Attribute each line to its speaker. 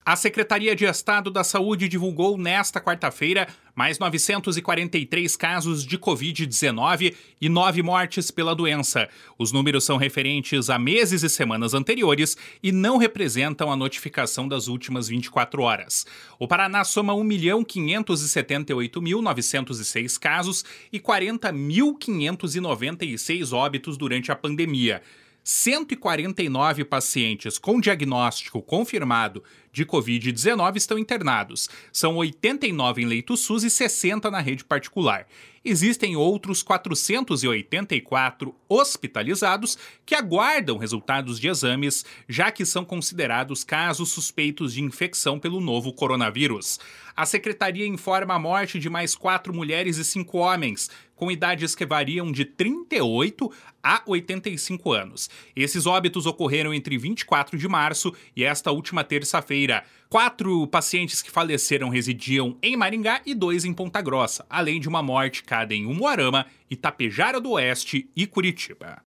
Speaker 1: A Secretaria de Estado da Saúde divulgou nesta quarta-feira mais 943 casos de Covid-19 e 9 mortes pela doença. Os números são referentes a meses e semanas anteriores e não representam a notificação das últimas 24 horas. O Paraná soma 1.578.906 casos e 40.596 óbitos durante a pandemia. 149 pacientes com diagnóstico confirmado de Covid-19 estão internados. São 89 em leito SUS e 60 na rede particular. Existem outros 484 hospitalizados que aguardam resultados de exames, já que são considerados casos suspeitos de infecção pelo novo coronavírus. A secretaria informa a morte de mais 4 mulheres e 5 homens, com idades que variam de 38 a 85 anos. Esses óbitos ocorreram entre 24 de março e esta última terça-feira. 4 pacientes que faleceram residiam em Maringá e 2 em Ponta Grossa, além de uma morte cada em Umuarama, Itapejara do Oeste e Curitiba.